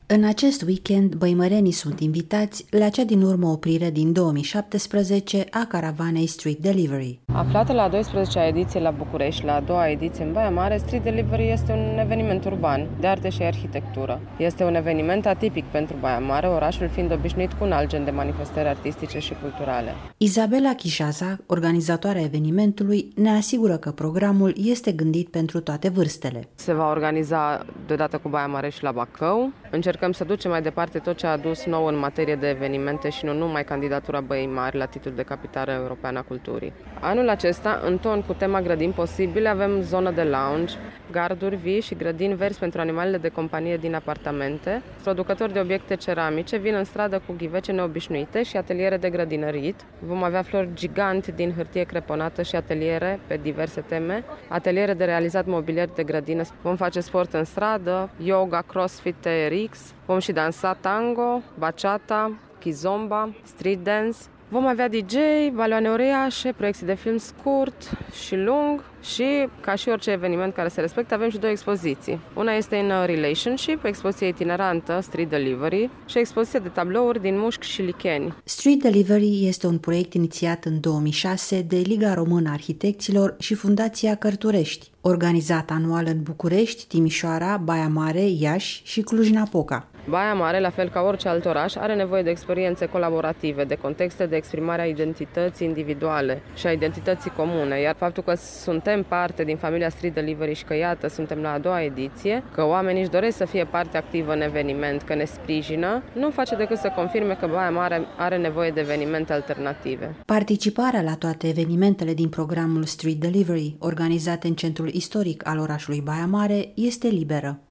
În acest weekend, băimărenii sunt invitați la cea din urmă oprire din 2017 a caravanei Street Delivery. Aflată la 12-a ediție la București, la a doua ediție în Baia Mare, Street Delivery este un eveniment urban de arte și arhitectură. Este un eveniment atipic pentru Baia Mare, orașul fiind obișnuit cu un alt gen de manifestări artistice și culturale. Izabela Chișaza, organizatoarea evenimentului, ne asigură că programul este gândit pentru toate vârstele. Se va organiza deodată cu Baia Mare și la Bacău. Încercăm să ducem mai departe tot ce a adus nou în materie de evenimente și nu numai candidatura Băii Mari la titlul de capitală europeană a culturii. Anul acesta, în ton cu tema grădini posibile, avem zonă de lounge, garduri vii și grădini verzi pentru animalele de companie din apartamente. Producători de obiecte ceramice vin în stradă cu ghivece neobișnuite și ateliere de grădinărit. Vom avea flori giganti din hârtie creponată și ateliere pe diverse teme, ateliere de realizat mobilier de grădină. Vom face sport în stradă, yoga, crossfit, TRX, vom și dansa tango, bachata, kizomba, street dance. Vom avea DJ, baloane uriașe, proiecții de film scurt și lung și, ca și orice eveniment care se respectă, avem și două expoziții. Una este în Relationship, expoziție itinerantă, Street Delivery, și expoziție de tablouri din mușchi și licheni. Street Delivery este un proiect inițiat în 2006 de Liga Română a Arhitecților și Fundația Cărturești, organizat anual în București, Timișoara, Baia Mare, Iași și Cluj-Napoca. Baia Mare, la fel ca orice alt oraș, are nevoie de experiențe colaborative, de contexte de exprimare a identității individuale și a identității comune, iar faptul că suntem parte din familia Street Delivery și că, iată, suntem la a doua ediție, că oamenii își doresc să fie parte activă în eveniment, că ne sprijină, nu face decât să confirme că Baia Mare are nevoie de evenimente alternative. Participarea la toate evenimentele din programul Street Delivery, organizate în centrul istoric al orașului Baia Mare, este liberă.